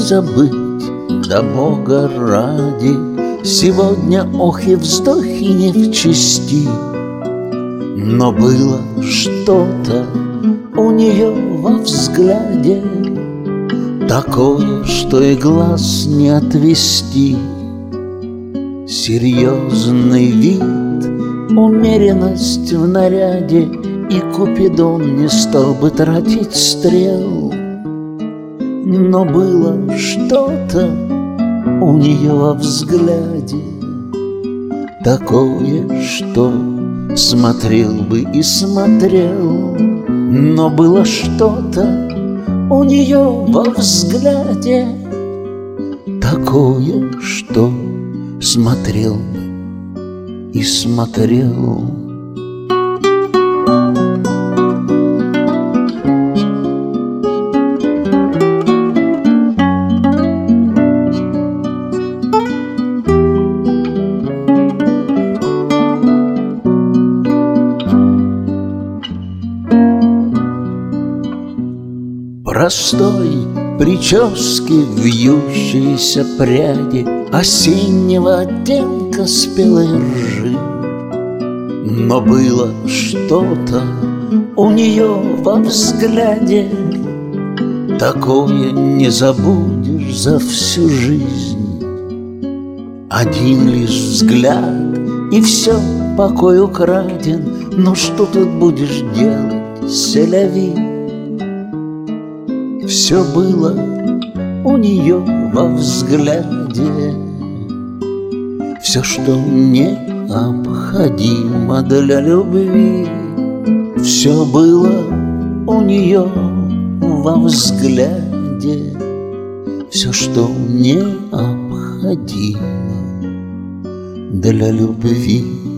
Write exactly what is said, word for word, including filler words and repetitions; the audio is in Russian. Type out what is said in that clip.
забыть, да Бога ради. Сегодня ох и вздохи не в чести. Но было что-то у нее во взгляде такое, что и глаз не отвести. Серьезный вид, умеренность в наряде, и Купидон не стал бы тратить стрел. Но было что-то у нее во взгляде такое, что смотрел бы и смотрел. Но было что-то у нее во взгляде такое, что смотрел бы и смотрел. Простой прически, вьющиеся пряди осеннего оттенка спелой ржи. Но было что-то у нее во взгляде такое, не забудешь за всю жизнь. Один лишь взгляд, и все, покой украден. Ну что тут будешь делать, селяви? Все было у нее во взгляде, все, что необходимо для любви. Все было у нее во взгляде, все, что необходимо для любви.